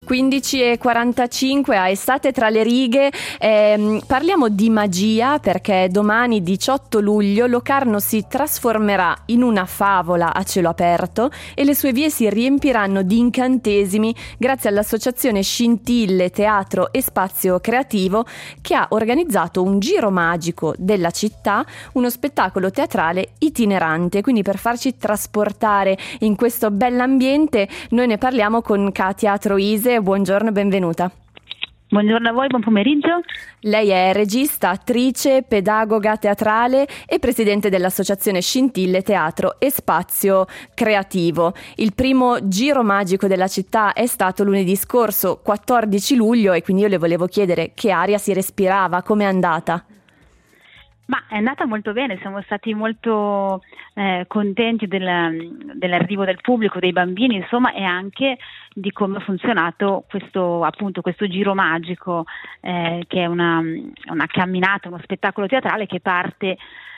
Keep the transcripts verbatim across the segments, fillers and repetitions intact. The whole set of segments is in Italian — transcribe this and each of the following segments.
quindici e quarantacinque a Estate tra le righe. Eh, parliamo di magia perché domani diciotto luglio Locarno si trasformerà in una favola a cielo aperto e le sue vie si riempiranno di incantesimi grazie all'associazione Scintille Teatro e Spazio Creativo, che ha organizzato un giro magico della città, uno spettacolo teatrale itinerante. Quindi per farci trasportare in questo bell'ambiente noi ne parliamo con Katia Troise. Buongiorno e benvenuta. Buongiorno a voi, buon pomeriggio. Lei è regista, attrice, pedagoga teatrale e presidente dell'associazione Scintille Teatro e Spazio Creativo. Il primo giro magico della città è stato lunedì scorso, quattordici luglio, e quindi io le volevo chiedere che aria si respirava, com'è andata? Ma è andata molto bene, siamo stati molto eh, contenti del, dell'arrivo del pubblico, dei bambini, insomma, e anche di come ha funzionato questo, appunto, questo giro magico, eh, che è una, una camminata, uno spettacolo teatrale che parte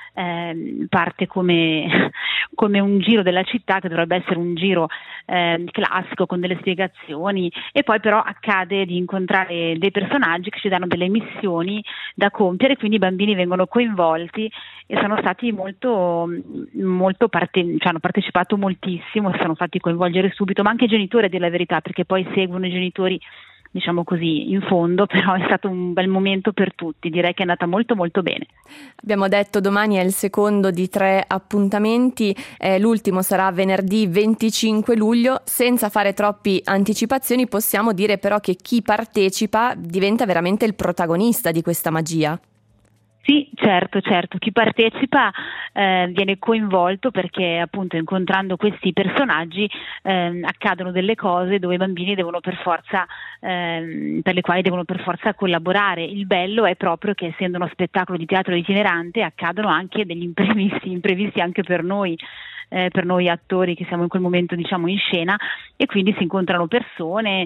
Eh, parte come, come un giro della città, che dovrebbe essere un giro eh, classico con delle spiegazioni, e poi però accade di incontrare dei personaggi che ci danno delle missioni da compiere, quindi i bambini vengono coinvolti e sono stati molto, molto parte- cioè hanno partecipato moltissimo, si sono fatti coinvolgere subito, ma anche i genitori, a dire la verità, perché poi seguono i genitori, diciamo così, in fondo, però è stato un bel momento per tutti, direi che è andata molto molto bene. Abbiamo detto domani è il secondo di tre appuntamenti, eh, l'ultimo sarà venerdì venticinque luglio. Senza fare troppi anticipazioni possiamo dire però che chi partecipa diventa veramente il protagonista di questa magia. Sì, certo, certo, chi partecipa eh, viene coinvolto perché appunto incontrando questi personaggi eh, accadono delle cose dove i bambini devono per forza, eh, per le quali devono per forza collaborare. Il bello è proprio che, essendo uno spettacolo di teatro itinerante, accadono anche degli imprevisti, imprevisti anche per noi. Eh, per noi attori che siamo in quel momento, diciamo, in scena, e quindi si incontrano persone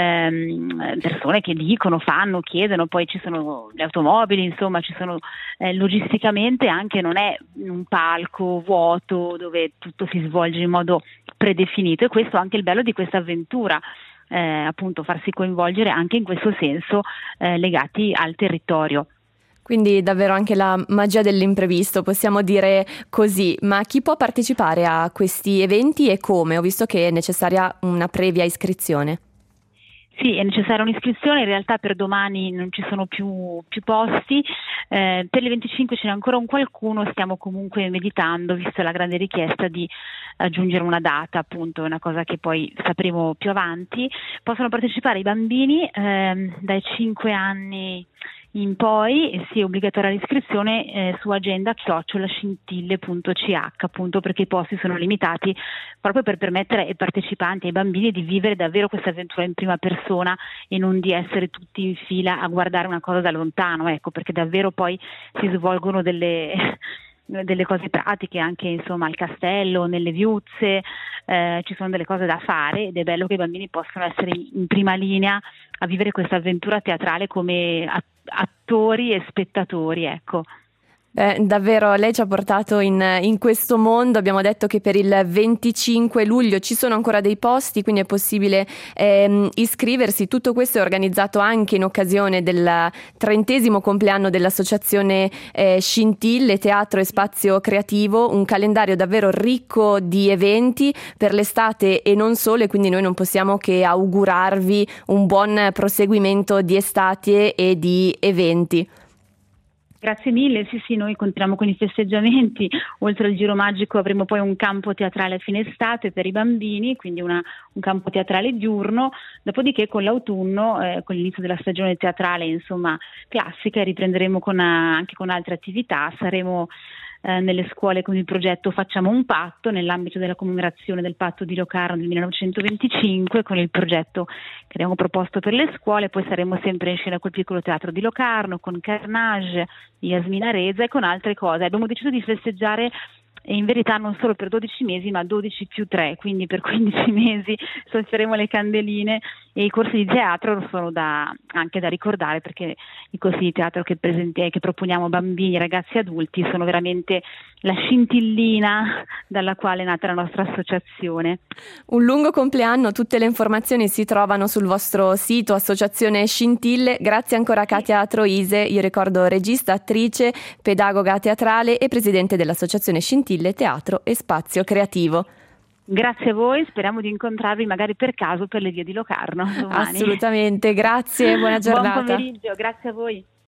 ehm, persone che dicono, fanno, chiedono, poi ci sono le automobili, insomma ci sono eh, logisticamente anche non è un palco vuoto dove tutto si svolge in modo predefinito, e questo è anche il bello di questa avventura. Eh, appunto farsi coinvolgere anche in questo senso, eh, legati al territorio. Quindi davvero anche la magia dell'imprevisto, possiamo dire così. Ma chi può partecipare a questi eventi e come? Ho visto che è necessaria una previa iscrizione. Sì, è necessaria un'iscrizione, in realtà per domani non ci sono più, più posti, eh, per il venticinque ce n'è ancora un qualcuno, stiamo comunque meditando, vista la grande richiesta, di aggiungere una data, appunto, è una cosa che poi sapremo più avanti. Possono partecipare i bambini eh, dai cinque anni in poi, e sì, è obbligatoria l'iscrizione eh, su agenda chiocciola scintille punto c h, appunto perché i posti sono limitati, proprio per permettere ai partecipanti, ai bambini, di vivere davvero questa avventura in prima persona e non di essere tutti in fila a guardare una cosa da lontano, ecco, perché davvero poi si svolgono delle delle cose pratiche anche, insomma, al castello, nelle viuzze, eh, ci sono delle cose da fare, ed è bello che i bambini possano essere in prima linea a vivere questa avventura teatrale come attori e spettatori, ecco. Beh, davvero lei ci ha portato in, in questo mondo. Abbiamo detto che per il venticinque luglio ci sono ancora dei posti, quindi è possibile ehm, iscriversi. Tutto questo è organizzato anche in occasione del trentesimo compleanno dell'associazione eh, Scintille Teatro e Spazio Creativo, un calendario davvero ricco di eventi per l'estate e non solo, e quindi noi non possiamo che augurarvi un buon proseguimento di estate e di eventi. Grazie mille, sì sì, noi continuiamo con i festeggiamenti, oltre al giro magico avremo poi un campo teatrale a fine estate per i bambini, quindi una, un campo teatrale diurno, dopodiché con l'autunno, eh, con l'inizio della stagione teatrale, insomma, classica, riprenderemo con, anche con altre attività, saremo eh, nelle scuole con il progetto Facciamo un patto, nell'ambito della commemorazione del patto di Locarno del millenovecentoventicinque, con il progetto che abbiamo proposto per le scuole. Poi saremo sempre in scena col piccolo teatro di Locarno, con Carnage, Yasmina Reza e con altre cose. Abbiamo deciso di festeggiare e in verità non solo per dodici mesi ma dodici più tre, quindi per quindici mesi sofferemo le candeline. E i corsi di teatro sono da, anche da ricordare, perché i corsi di teatro che, presenti, che proponiamo bambini, ragazzi e adulti sono veramente la scintillina dalla quale è nata la nostra associazione. Un lungo compleanno, tutte le informazioni si trovano sul vostro sito Associazione Scintille. Grazie ancora Katia Troise, io ricordo regista, attrice, pedagoga teatrale e presidente dell'Associazione Scintille Teatro e Spazio Creativo. Grazie a voi, speriamo di incontrarvi magari per caso per le vie di Locarno domani. Assolutamente, grazie, buona giornata. Buon pomeriggio, grazie a voi.